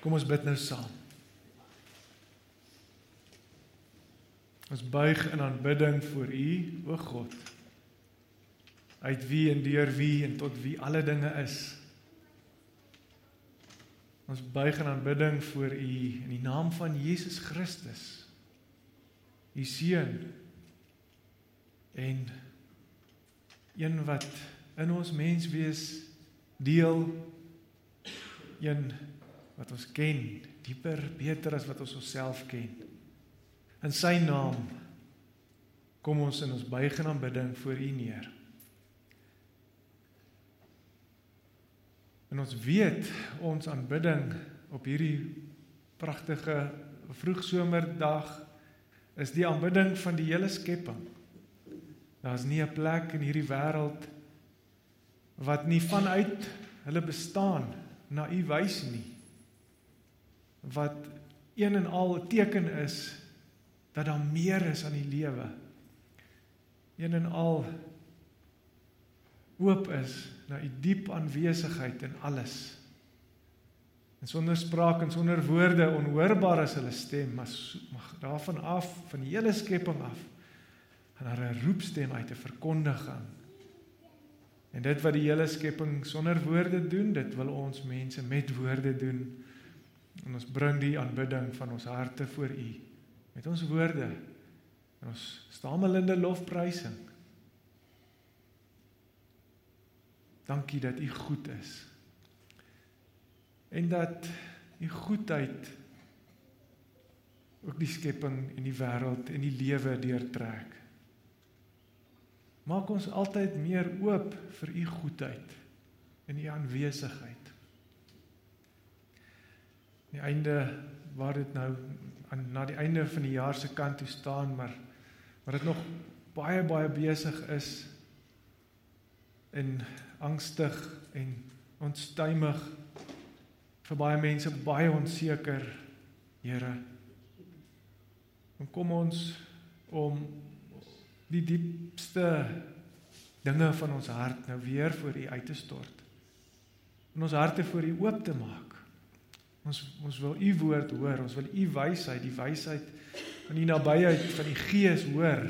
Kom ons bid nou saam. Ons buig in aanbidding voor U, o God, uit wie en deur wie en tot wie alle dinge is. Ons buig in aanbidding voor U in die naam van Jesus Christus, U Seun, en een wat in ons menswees deel, een wat ons ken, dieper, beter as wat ons onsself ken. In sy naam kom ons in ons buig en aanbidding voor U neer. En ons weet, ons aanbidding op hierdie pragtige vroegsomerdag is die aanbidding van die hele skepping. Daar is nie 'n plek in hierdie wêreld wat nie vanuit hulle bestaan na U wys nie. Wat een en al 'n teken is dat daar meer is aan die lewe. Een en al oop is na U diep aanwesigheid in alles. En sonder spraak en sonder woorde, onhoorbaar is hulle stem, maar daarvan af, van die hele skepping af, gaan daar 'n roepstem uit, 'n verkondiging. En dit wat die hele skepping sonder woorde doen, dit wil ons mense met woorde doen. En ons bring die aanbidding van ons harte voor U, met ons woorde, en ons stamelende lofprysing. Dankie dat U goed is, en dat U goedheid ook die skepping en die wêreld en die lewe deurtrek. Maak ons altyd meer oop vir U goedheid en U aanwesigheid. Die einde, waar dit nou na die einde van die jaar se kant toe staan, maar dit nog baie besig is en angstig en onstuimig, vir baie mense baie onseker, Here. En kom ons om die diepste dinge van ons hart nou weer voor U uit te stort, en ons harte voor U oop te maak. Ons wil U woord hoor, ons wil U wysheid, die wysheid van die nabyheid van die Gees hoor,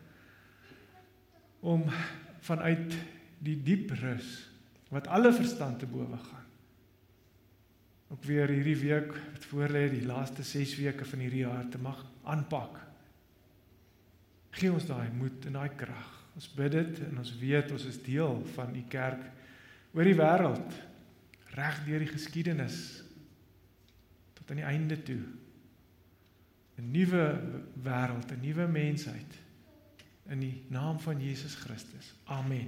om vanuit die diep rus, wat alle verstand te bowe gaan. Ook weer hierdie week, wat voorlê, die laaste 6 weke van hierdie jaar, te mag aanpak. Gee ons daai moed en daai krag. Ons bid dit, en ons weet, ons is deel van U kerk oor die wêreld, reg deur die geskiedenis, tot aan die einde toe. 'n nuwe wêreld, 'n nuwe mensheid, in die naam van Jesus Christus. Amen.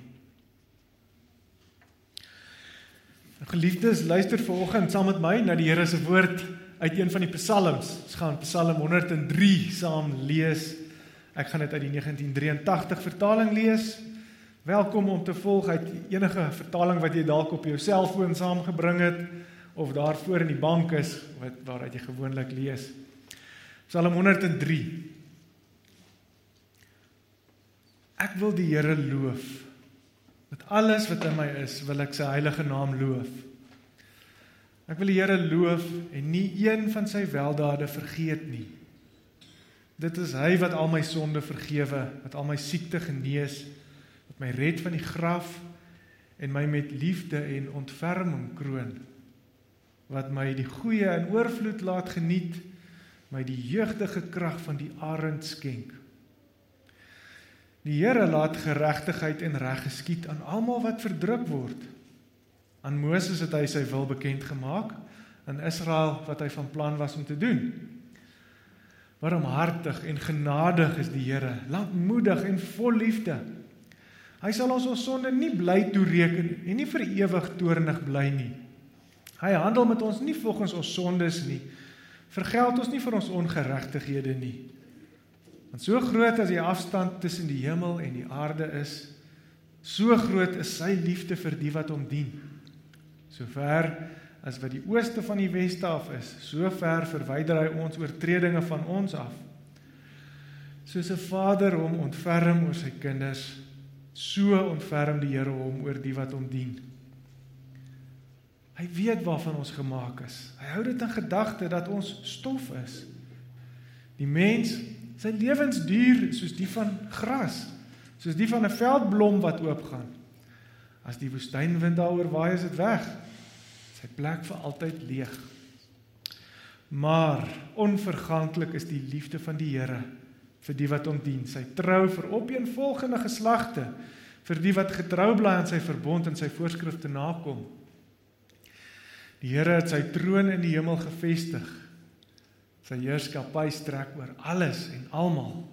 Geliefdes, luister vanoggend saam met my na die Here se woord uit een van die psalms. Ons gaan Psalm 103 saam lees. Ek gaan dit uit die 1983 vertaling lees. Welkom om te volg uit enige vertaling wat jy dalk op jou selfoon saamgebring het, of daar voor in die bank is, waaruit jy gewoonlik lees. Psalm 103. Ek wil die Here loof. Met alles wat in my is, wil ek sy heilige naam loof. Ek wil die Here loof en nie een van sy weldade vergeet nie. Dit is hy wat al my sonde vergewe, wat al my siekte genees, wat my red van die graf en my met liefde en ontferming kroon, wat my die goeie in oorvloed laat geniet, my die jeugdige krag van die arend skenk. Die Here laat geregtigheid en reg geskied aan almal wat verdruk word. Aan Moses het hy sy wil bekend gemaak, aan Israel wat hy van plan was om te doen. Barmhartig en genadig is die Here, lankmoedig en vol liefde. Hy sal ons sonde nie bly toereken en nie vir ewig toornig bly nie. Hy handel met ons nie volgens ons sondes nie, vergeld ons nie vir ons ongeregtighede nie. Want so groot as die afstand tussen die hemel en die aarde is, so groot is sy liefde vir die wat hom dien. So ver as wat die ooste van die weste af is, so ver verwyder hy ons oortredinge van ons af. Soos 'n vader hom ontferm oor sy kinders, so ontferm die Here hom oor die wat hom dien. Hy weet waarvan ons gemaak is. Hy hou dit in gedagte dat ons stof is. Die mens, sy lewensduur soos die van gras, soos die van 'n veldblom wat oopgaan. As die woestynwind daaroor waai, is dit weg. Sy plek vir altyd leeg. Maar onverganklik is die liefde van die Here vir die wat hom dien. Sy trou vir opeenvolgende geslagte, vir die wat getrou bly aan sy verbond en sy voorskrifte nakom. Die Here het sy troon in die hemel gevestig. Sy heerskappy strek oor alles en almal.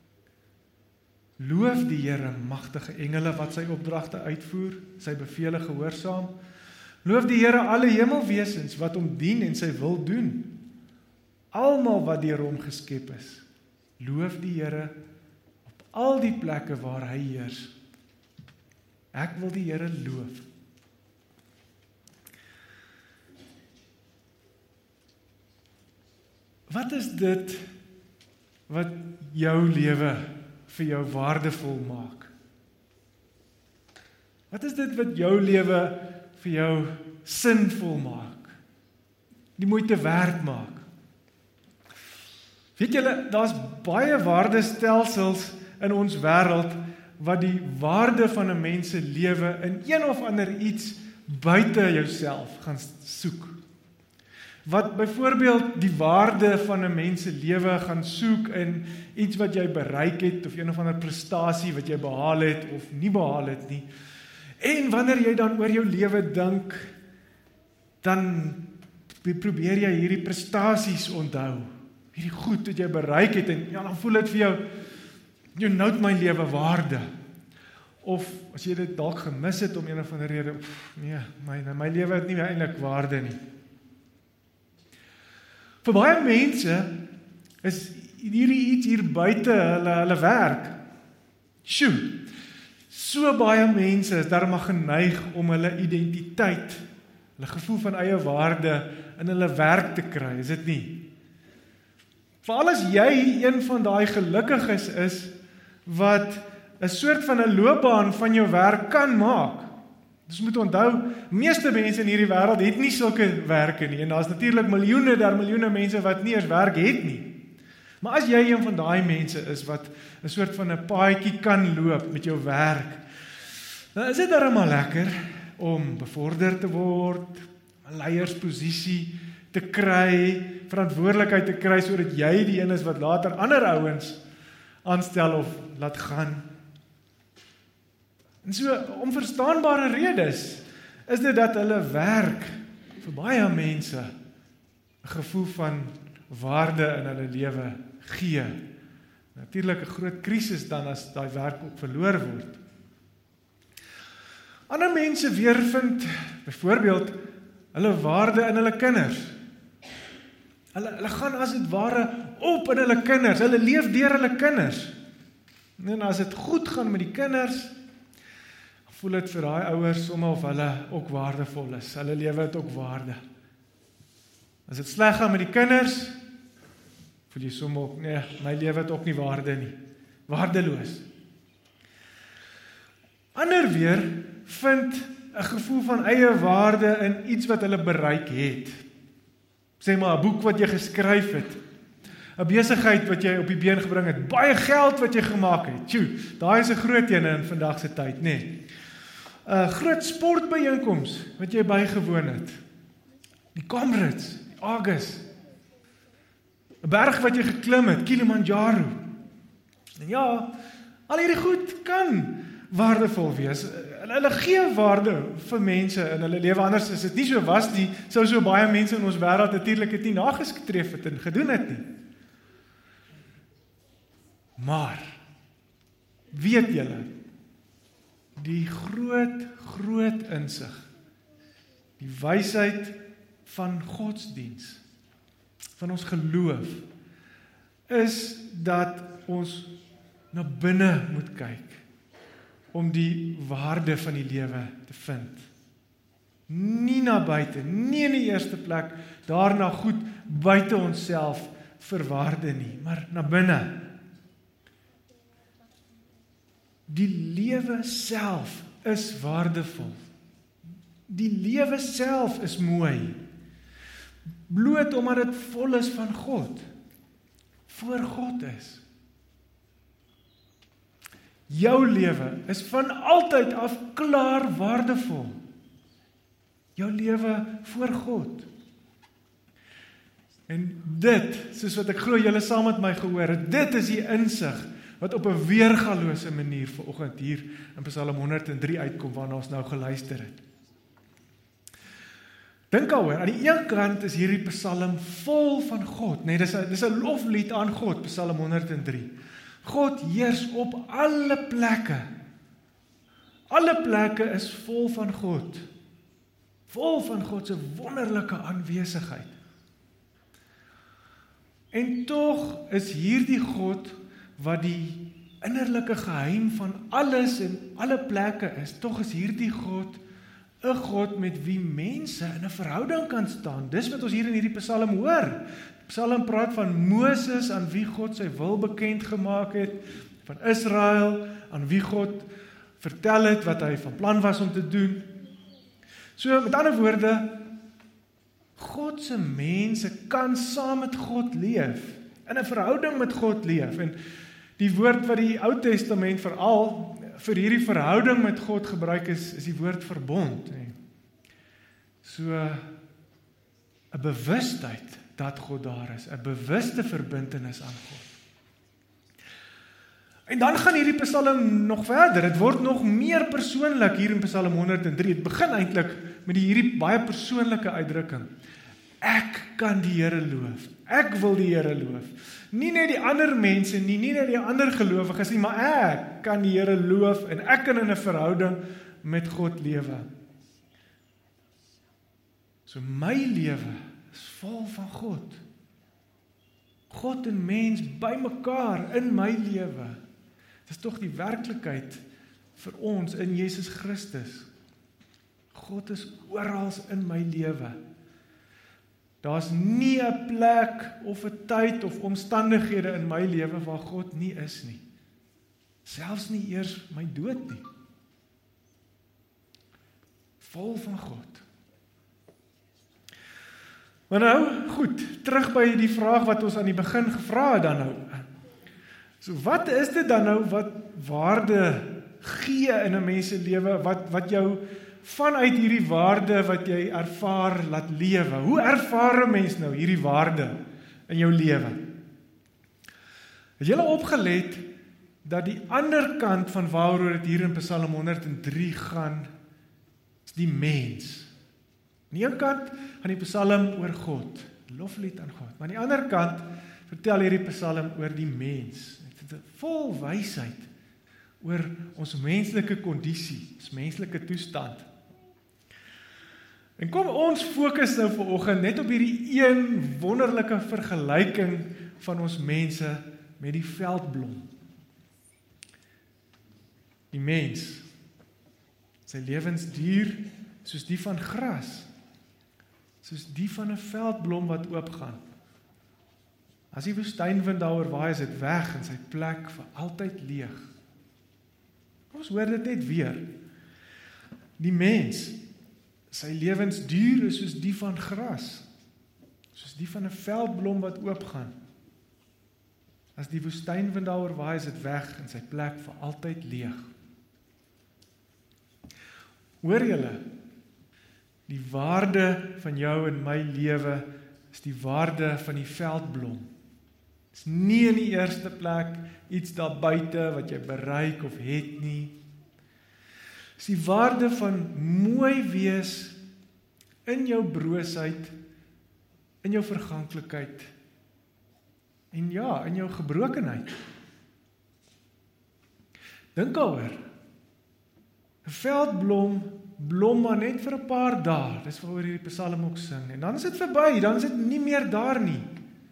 Loof die Here, magtige engele wat sy opdragte uitvoer, sy bevele gehoorsaam. Loof die Here alle hemelwesens wat hom dien en sy wil doen. Almal wat deur hom geskep is. Loof die Here op al die plekke waar hy heers. Ek wil die Here loof. Wat is dit wat jou lewe vir jou waardevol maak? Wat is dit wat jou lewe vir jou sinvol maak? Die moeite werd maak? Weet julle, daar's baie waardestelsels in ons wêreld wat die waarde van 'n mens se lewe in een of ander iets buite jouself gaan soek. Wat byvoorbeeld die waarde van 'n mens se lewe gaan soek in iets wat jy bereik het of een of ander prestasie wat jy behaal het of nie behaal het nie. En wanneer jy dan oor jou lewe dink, dan probeer jy hierdie prestasies onthou. Hierdie goed wat jy bereik het en ja, dan voel dit vir jou nou het my lewe waarde. Of as jy dit dalk gemis het om een of ander rede, nee, my lewe het nie eintlik waarde nie. Vir baie mense is hierdie iets hier buite hulle werk. So baie mense is daarom geneig om hulle identiteit, hulle gevoel van eie waarde in hulle werk te kry, is dit nie? Veral as jy een van daai gelukkiges is wat 'n soort van 'n loopbaan van jou werk kan maak. Dus moet onthou, meeste mense in hierdie wêreld het nie sulke werke nie en daar's natuurlik miljoene mense wat nie eens werk het nie. Maar as jy een van daai mense is wat 'n soort van 'n paadjie kan loop met jou werk, dan is dit darem lekker om bevorder te word, 'n leiersposisie te kry, verantwoordelikheid te kry sodat jy die een is wat later ander ouens aanstel of laat gaan. En so onverstaanbare redes is dit dat hulle werk vir baie mense 'n gevoel van waarde in hulle lewe gee. Natuurlik 'n groot krisis dan as daai werk ook verloor word. Ander mense weer vind byvoorbeeld hulle waarde in hulle kinders. Hulle gaan as dit ware op in hulle kinders, hulle leef deur hulle kinders. En as dit goed gaan met die kinders, voel dit vir daai ouers sommer of hulle ook waardevol is. Hulle lewe het ook waarde. As dit sleg gaan met die kinders, voel jy sommer ook, nee, my lewe het ook nie waarde nie. Waardeloos. Ander weer vind 'n gevoel van eie waarde in iets wat hulle bereik het. Sê maar 'n boek wat jy geskryf het, 'n besigheid wat jy op die been gebring het, baie geld wat jy gemaak het. Daai is 'n groot een in vandag se tyd, nê. 'n Groot sportbyeenkoms wat jy bygewoon het. Die Comrades, die Argus. 'n berg wat jy geklim het, Kilimanjaro. En ja, al hierdie goed kan waardevol wees. Hulle gee waarde vir mense in hulle lewe, anders is dit nie so was nie, sou so baie mense in ons wêreld natuurlik het nie nagestreef het en gedoen het nie. Maar, weet julle, die groot insig, die wysheid van godsdiens, van ons geloof, is dat ons na binne moet kyk, om die waarde van die lewe te vind. Nie na buite, nie in die eerste plek, daarna goed buite onsself vir waarde nie, maar na binne. Die lewe self is waardevol. Die lewe self is mooi, bloot omdat dit vol is van God, voor God is. Jou lewe is van altyd af klaar waardevol. Jou lewe voor God. En dit, soos wat ek glo julle saam met my gehoor het, dit is die insig wat op 'n weergalose manier vanoggend hier in Psalm 103 uitkom, waarna ons nou geluister het. Dink daaroor, aan die een kant is hierdie Psalm vol van God, nee, dis 'n loflied aan God, Psalm 103. God heers op alle plekke. Alle plekke is vol van God. Vol van God se wonderlike aanwesigheid. En tog is hierdie God wat die innerlike geheim van alles en alle plekke is, tog is hierdie God 'n God met wie mense in 'n verhouding kan staan. Dis wat ons hier in hierdie Psalm hoor. Psalm praat van Moses, aan wie God sy wil bekend gemaak het, van Israel, aan wie God vertel het wat hy van plan was om te doen. So, met ander woorde, God se mense kan saam met God leef, in 'n verhouding met God leef. En die woord wat die Ou Testament veral vir hierdie verhouding met God gebruik is die woord verbond. So, 'n bewustheid dat God daar is, 'n bewuste verbintenis aan God. En dan gaan hierdie Psalm nog verder, dit word nog meer persoonlik hier in Psalm 103, het begin eintlik met hierdie baie persoonlike uitdrukking. Ek kan die Here loof, ek wil die Here loof, nie net die ander mense nie, nie net die ander gelowiges nie, maar ek kan die Here loof, en ek kan in 'n verhouding met God lewe. So my lewe is vol van God. God en mens by mekaar in my lewe. Dit is tog die werklikheid vir ons in Jesus Christus. God is oral in my lewe. Daar's nie 'n plek of 'n tyd of omstandighede in my lewe waar God nie is nie. Selfs nie eers my dood nie. Vol van God. Maar nou, goed, terug by die vraag wat ons aan die begin gevra het dan nou. So wat is dit dan nou wat waarde gee in 'n mens se lewe, wat jou vanuit hierdie waarde wat jy ervaar laat lewe? Hoe ervaar 'n mens nou hierdie waarde in jou lewe? Het julle opgelet dat die ander kant van waaroor dit hier in Psalm 103 gaan, is die mens. Aan die een kant gaan die Psalm oor God, loflied aan God, maar aan die ander kant vertel hierdie Psalm oor die mens. Dit is vol wysheid oor ons menslike kondisie, ons menslike toestand. En kom ons fokus nou vanoggend net op hierdie een wonderlike vergelyking van ons mense met die veldblom. Die mens, sy lewensduur soos die van gras, soos die van 'n veldblom wat oopgaan. As die woestynwind daaroor waai, is dit weg en sy plek vir altyd leeg. Ons hoor dit net weer. Die mens, sy lewensduur is soos die van gras, soos die van 'n veldblom wat oopgaan. As die woestynwind daaroor waai, is dit weg en sy plek vir altyd leeg. Hoor julle, die waarde van jou en my lewe is die waarde van die veldblom. Dit is nie in die eerste plek iets daar buite wat jy bereik of het nie. Dit is die waarde van mooi wees in jou broosheid, in jou verganklikheid en ja, in jou gebrokenheid. Dink daaroor. 'n Veldblom blom maar net vir 'n paar dae. Dis waaroor hierdie Psalm ook sing. En dan is dit verby, dan is dit nie meer daar nie.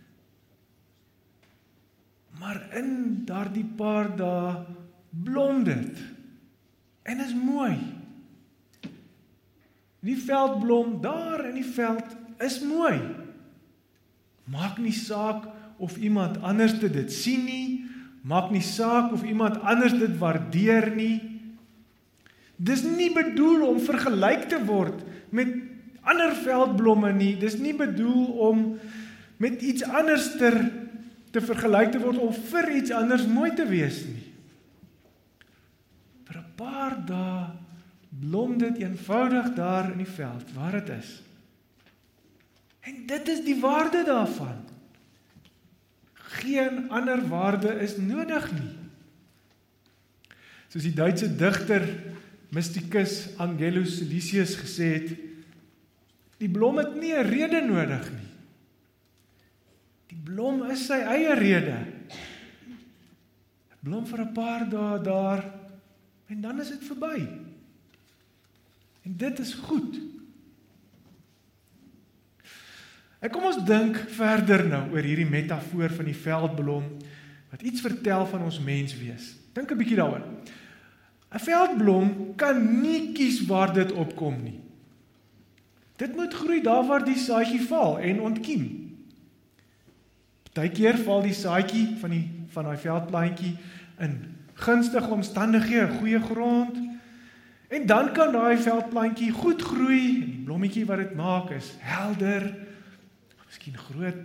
Maar in daardie paar dae blom dit. En is mooi. Die veldblom daar in die veld is mooi. Maak nie saak of iemand anders dit sien nie. Maak nie saak of iemand anders dit waardeer nie. Dis nie bedoel om vergelyk te word met ander veldblomme nie. Dis nie bedoel om met iets anders te vergelyk te word of vir iets anders mooi te wees nie. Vir 'n paar dae blom dit eenvoudig daar in die veld waar dit is. En dit is die waarde daarvan. Geen ander waarde is nodig nie. Soos die Duitse digter, mysticus Angelus Silesius gesê het, die blom het nie 'n rede nodig nie. Die blom is sy eie rede. Blom vir 'n paar dae daar, en dan is dit verby. En dit is goed. En kom ons dink verder nou oor hierdie metafoor van die veldblom, wat iets vertel van ons menswees. Dink 'n bietjie daaroor. 'n Veldblom kan nie kies waar dit opkom nie. Dit moet groei daar waar die saadjie val en ontkiem. Partykeer val die saadjie van daai veldplantjie in gunstige omstandighede, goeie grond, en dan kan daai veldplantjie goed groei, en die blommetjie wat dit maak is helder, miskien groot.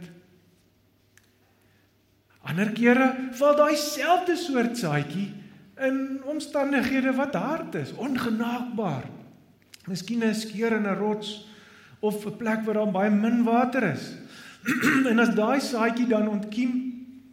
Ander kere val daai selfde soort saadjie in omstandighede wat hard is, ongenaakbaar. Miskien 'n skeur in 'n rots of 'n plek waar daar baie min water is. En as daai saadjie dan ontkiem,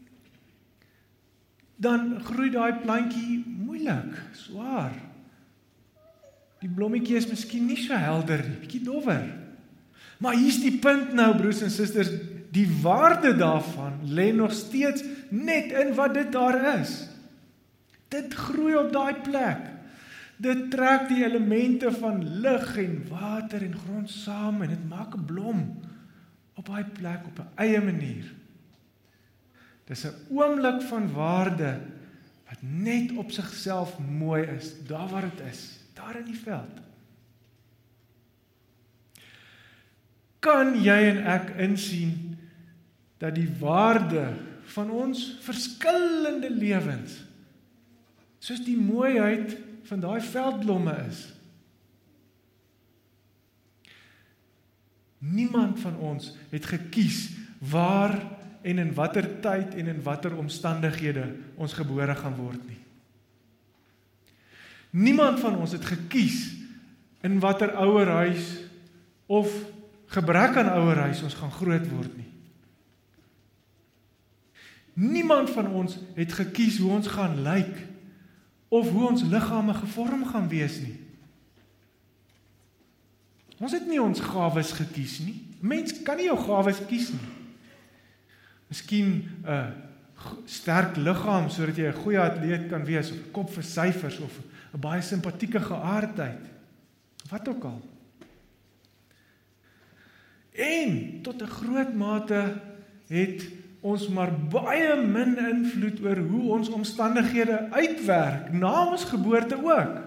dan groei daai plantjie moeilik, swaar. Die blommetjie is miskien nie so helder nie, bietjie dowwer. Maar hier's die punt nou, broers en susters, die waarde daarvan lê nog steeds net in wat dit daar is. Dit groei op daai plek. Dit trek die elemente van lig en water en grond saam en dit maak 'n blom op daai plek op 'n eie manier. Dis 'n oomblik van waarde wat net op sigself mooi is, daar waar dit is, daar in die veld. Kan jy en ek insien dat die waarde van ons verskillende lewens, soos die mooiheid van daai veldblomme is? Niemand van ons het gekies waar en in watter tyd en in watter omstandighede ons gebore gaan word nie. Niemand van ons het gekies in watter ouerhuis of gebrek aan ouerhuis ons gaan groot word nie. Niemand van ons het gekies hoe ons gaan lyk of hoe ons liggame gevorm gaan wees nie. Ons het nie ons gawes gekies nie. Mens kan nie jou gawes kies nie. Miskien 'n sterk liggaam sodat jy 'n goeie atleet kan wees, of 'n kop vir syfers, of 'n baie simpatieke geaardheid. Wat ook al. En tot 'n groot mate het ons maar baie min invloed oor hoe ons omstandighede uitwerk, na ons geboorte ook.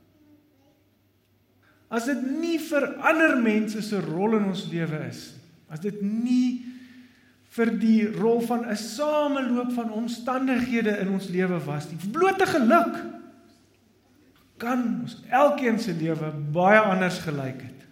As dit nie vir ander mense se rol in ons lewe is, as dit nie vir die rol van 'n sameloop van omstandighede in ons lewe was nie, blote geluk, kan ons elkeen se lewe baie anders gelyk het.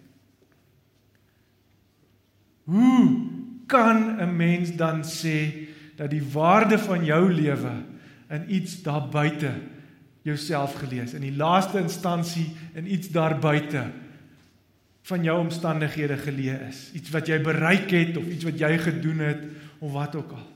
Hoe kan 'n mens dan sê dat die waarde van jou lewe in iets daar buite jouself gelees, in die laaste instansie in iets daar buite van jou omstandighede geleë is, iets wat jy bereik het of iets wat jy gedoen het of wat ook al.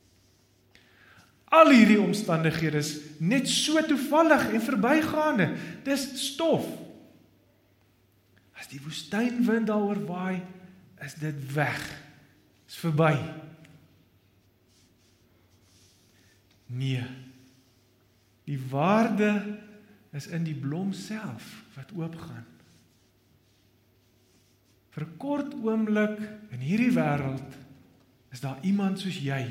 Al hierdie omstandighede is net so toevallig en verbygaande. Dis stof. As die woestynwind daaroor waai, is dit weg. Is verby. Nee. Die waarde is in die blom self wat oopgaan. Vir 'n kort oomblik in hierdie wêreld is daar iemand soos jy.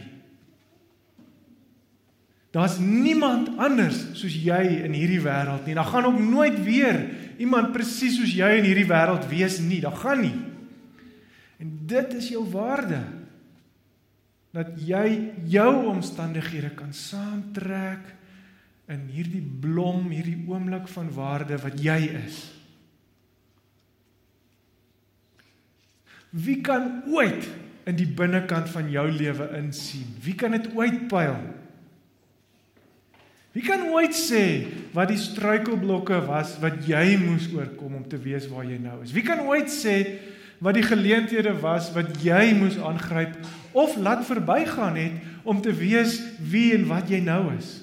Daar's niemand anders soos jy in hierdie wêreld nie. Daar gaan ook nooit weer iemand presies soos jy in hierdie wêreld wees nie. Daar gaan nie. En dit is jou waarde. Dat jy jou omstandighede kan saamtrek in hierdie blom, hierdie oomblik van waarde wat jy is. Wie kan ooit in die binnekant van jou lewe insien? Wie kan dit ooit pyl? Wie kan ooit sê wat die struikelblokke was wat jy moes oorkom om te wees waar jy nou is? Wie kan ooit sê wat die geleenthede was wat jy moes aangryp of laat verbygaan het om te wees wie en wat jy nou is?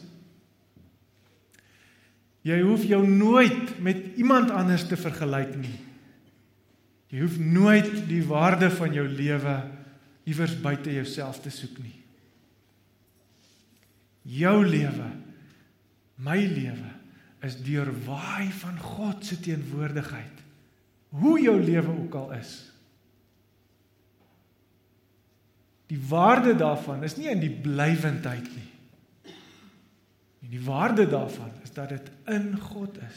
Jy hoef jou nooit met iemand anders te vergelyk nie. Jy hoef nooit die waarde van jou lewe iewers buite jouself te soek nie. Jou lewe, my lewe, is deurwaai van God se teenwoordigheid. Hoe jou lewe ook al is. Die waarde daarvan is nie in die blywendheid nie. Die waarde daarvan is dat dit in God is.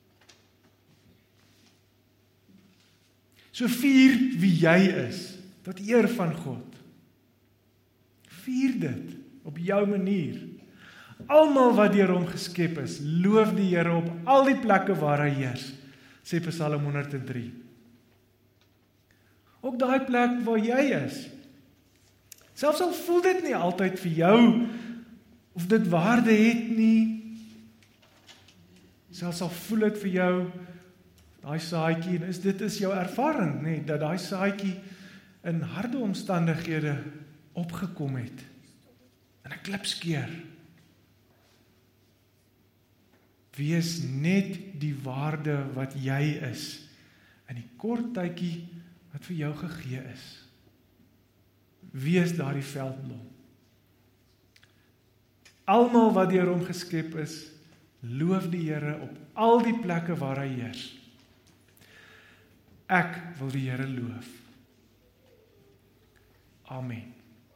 So vier wie jy is, tot eer van God. Vier dit op jou manier. Almal wat deur hom geskep is, loof die Here op al die plekke waar hy heers, sê Psalm 103. Ook daai plek waar jy is. Selfs al voel dit nie altyd vir jou of dit waarde het nie, selfs al voel dit vir jou, daai saadjie, en dit is jou ervaring, nie, dat daai saadjie in harde omstandighede opgekom het, in 'n klipskeer. Wees net die waarde wat jy is, in die kort tydjie wat vir jou gegee is. Wees daardie veldblom. Almal wat deur hom geskep is, loof die Here op al die plekke waar hy heers. Ek wil die Here loof. Amen.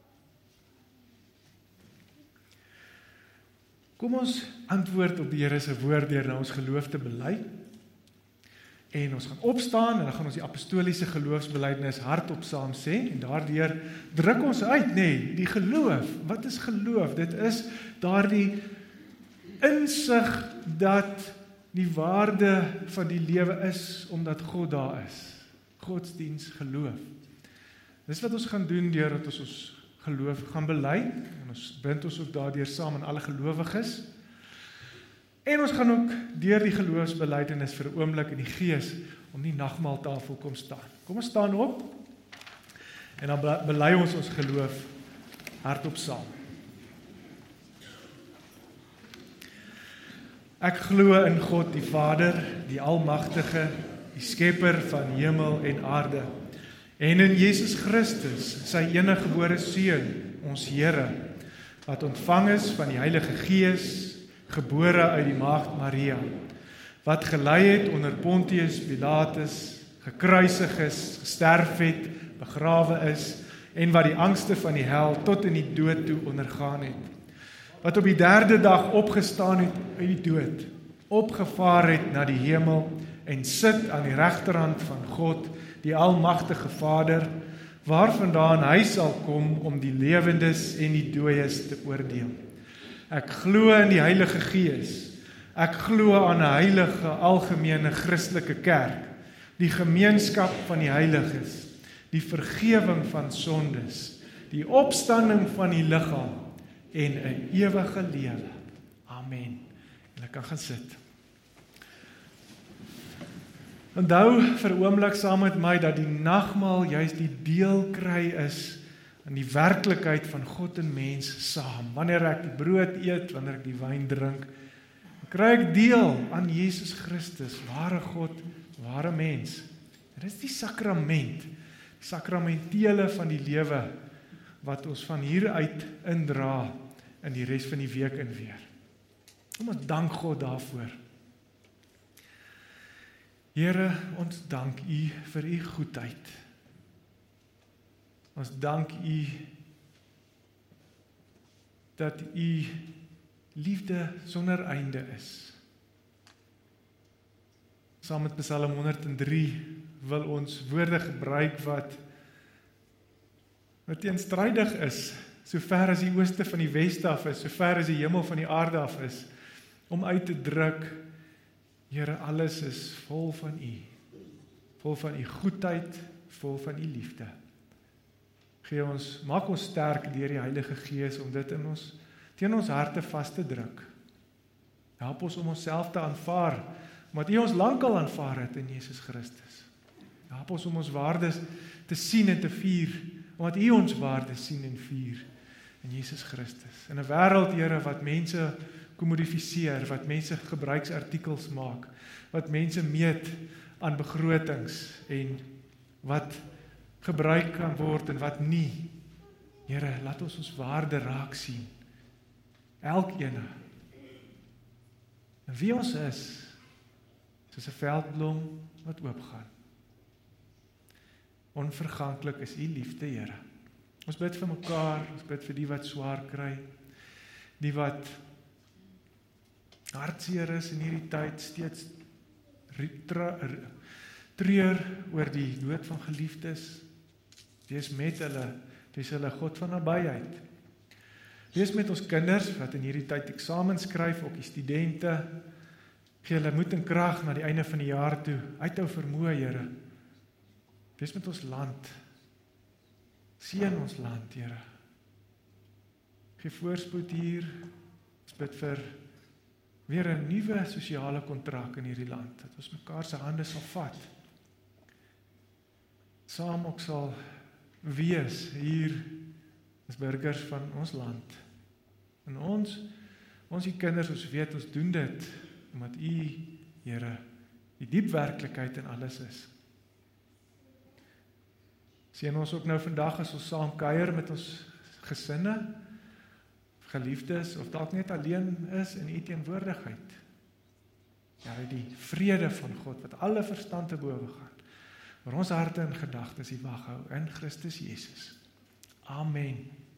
Kom ons antwoord op die Here se woord deur na ons geloof te bely. En ons gaan opstaan en dan gaan ons die apostoliese geloofsbelijdenis hardop saam sê en daardeur druk ons uit, die geloof. Wat is geloof? Dit is daardie insig dat die waarde van die lewe is omdat God daar is. Godsdiens, geloof. Dis wat ons gaan doen deur dat ons geloof gaan bely en ons bind ons ook daardeur saam aan alle gelowiges. En ons gaan ook deur die geloofsbelijdenis vir 'n oomblik in die gees om die nagmaaltafel kom staan. Kom ons staan op en dan bely ons geloof hardop saam. Ek glo in God die Vader, die Almagtige, die Skepper van hemel en aarde, en in Jesus Christus, sy eniggebore Seun, ons Here, wat ontvang is van die Heilige Gees, gebore uit die Maagd Maria, wat gelei het onder Pontius Pilatus, gekruisig is, gesterf het, begrawe is, en wat die angste van die hel tot in die dood toe ondergaan het, wat op die 3de dag opgestaan het uit die dood, opgevaar het na die hemel, en sit aan die regterhand van God, die Almagtige Vader, waarvandaan hy sal kom om die lewendes en die dooies te oordeel. Ek glo in die Heilige Gees. Ek glo aan 'n heilige, algemene Christelike kerk, die gemeenskap van die heiliges, die vergewing van sondes, die opstanding van die liggaam en 'n ewige lewe. Amen. Julle kan gaan sit. Onthou vir 'n oomblik saam met my dat die nagmaal juist die deel kry is in die werklikheid van God en mens saam. Wanneer ek die brood eet, wanneer ek die wyn drink, kry ek deel aan Jesus Christus, ware God, ware mens. Dit is die sakrament, die sakramentele van die lewe, wat ons van hier uit indra in die res van die week en weer. Kom ons dank God daarvoor. Here, ons dank U vir U goedheid. Ons dank U dat U liefde sonder einde is. Saam met Psalm 103 wil ons woorde gebruik wat teenstrydig is, so ver as die ooste van die weste af is, so ver as die hemel van die aarde af is, om uit te druk, Here, alles is vol van U goedheid, vol van u liefde. Maak ons sterk deur die Heilige Gees om dit teen ons harte vas te druk. Help ons om onsself te aanvaar, omdat u ons lankal aanvaar het in Jesus Christus. Help ons om ons waardes te sien en te vier, omdat u ons waardes sien en vier in Jesus Christus. In 'n wêreld, Here, wat mense kommodifiseer, wat mense gebruiksartikels maak, wat mense meet aan begrotings en wat gebruik kan word en wat nie. Here, laat ons waarde raak sien. Elkeen. En wie ons is, soos 'n veldblom wat oopgaan. Onverganklik is u liefde, Here. Ons bid vir mekaar, ons bid vir die wat swaar kry, die wat hartseer is in hierdie tyd, steeds treur oor die dood van geliefdes. Wees met hulle, wees hulle God van nabyheid. Wees met ons kinders wat in hierdie tyd eksamens skryf, ook die studente. Gee hulle moed en krag na die einde van die jaar toe, uithou vermoë, Here. Wees met ons land. Seën ons land, Here. Gee voorspoed hier. Ons bid vir weer 'n nuwe sosiale kontrak in hierdie land, dat ons mekaar se hande sal vat. Saam ook sal wees hier as burgers van ons land. En ons die kinders, ons weet, ons doen dit omdat u, Here, die diep werklikheid in alles is. Seën ons ook nou vandag as ons saam kuier met ons gesinne, geliefdes, of dalk net alleen is in u teenwoordigheid. Ja, die vrede van God, wat alle verstand te bowe gaan, waar ons harte en gedagtes die wag hou in Christus Jesus. Amen.